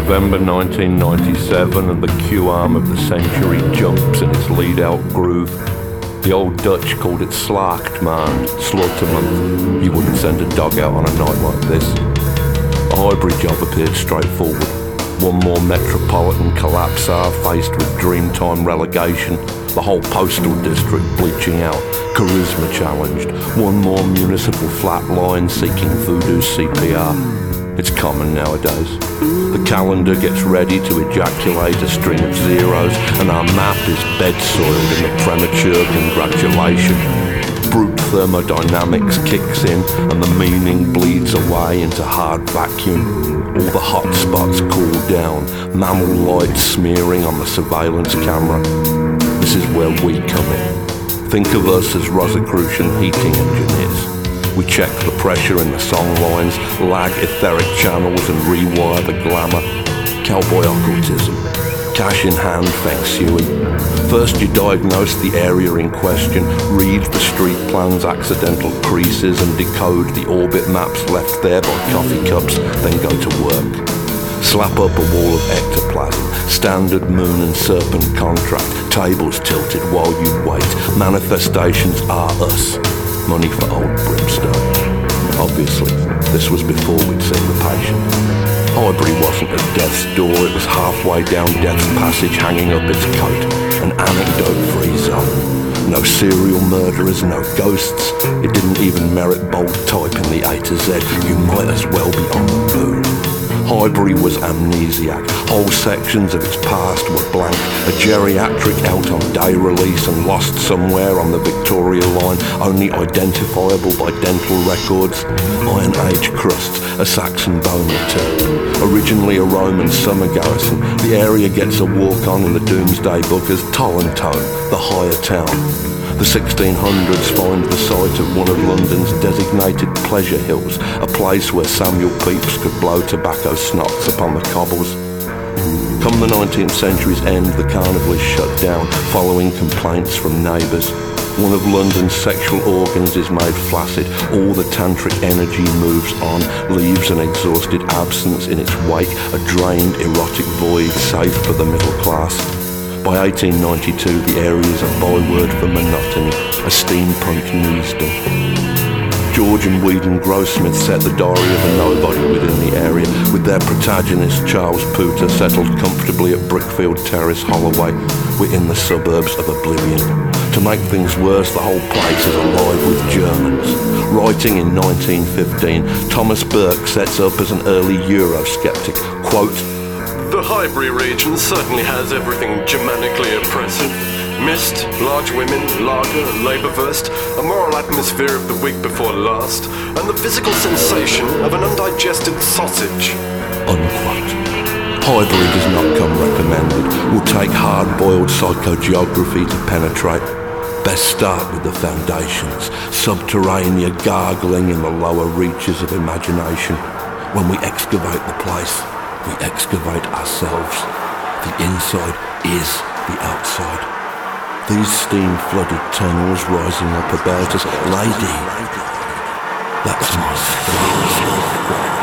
November 1997 and the Q-arm of the century jumps in its lead-out groove. The old Dutch called it Slacht Maand, slaughter month. You wouldn't send a dog out on a night like this. A Highbury job appeared straightforward. One more metropolitan collapsar faced with Dreamtime relegation. The whole postal district bleaching out, charisma challenged. One more municipal flatline seeking voodoo CPR. It's common nowadays. The calendar gets ready to ejaculate a string of zeros, and our map is bed-soiled in the premature congratulation. Brute thermodynamics kicks in, and the meaning bleeds away into hard vacuum. All the hot spots cool down, mammal light smearing on the surveillance camera. This is where we come in. Think of us as Rosicrucian heating engineers. We check the pressure in the song lines, lag etheric channels and rewire the glamour. Cowboy occultism, cash in hand feng shui. First you diagnose the area in question, read the street plan's accidental creases and decode the orbit maps left there by coffee cups, then go to work. Slap up a wall of ectoplasm, standard moon and serpent contract, tables tilted while you wait. Manifestations are us. Money for old brimstone. Obviously, this was before we'd seen the patient. Highbury wasn't at death's door, it was halfway down death's passage hanging up its coat. An anecdote-free zone. No serial murderers, no ghosts. It didn't even merit bold type in the A to Z. You might as well be on the moon. Highbury was amnesiac. Whole sections of its past were blank. A geriatric out on day release and lost somewhere on the Victoria line, only identifiable by dental records. Iron Age crusts, a Saxon bone return. Originally a Roman summer garrison, the area gets a walk-on in the Doomsday Book as Tollentone, the higher town. The 1600s find the site of one of London's designated pleasure hills, a place where Samuel Pepys could blow tobacco snots upon the cobbles. Come the 19th century's end, the carnival is shut down, following complaints from neighbours. One of London's sexual organs is made flaccid, all the tantric energy moves on, leaves an exhausted absence in its wake, a drained erotic void safe for the middle class. By 1892, the area is a byword for monotony, a steampunk newsdom. George and Whedon Grossmith set the diary of a nobody within the area, with their protagonist Charles Pooter settled comfortably at Brickfield Terrace, Holloway. We're in the suburbs of oblivion. To make things worse, the whole place is alive with Germans. Writing in 1915, Thomas Burke sets up as an early Eurosceptic, quote, "The Highbury region certainly has everything Germanically oppressive. Mist, large women, lager, labour-versed, a moral atmosphere of the week before last, and the physical sensation of an undigested sausage." Unquote. Highbury does not come recommended. Will take hard-boiled psychogeography to penetrate. Best start with the foundations, subterranean gargling in the lower reaches of imagination. When we excavate the place, we excavate ourselves. The inside is the outside. These steam-flooded tunnels rising up about us. Lady, that's my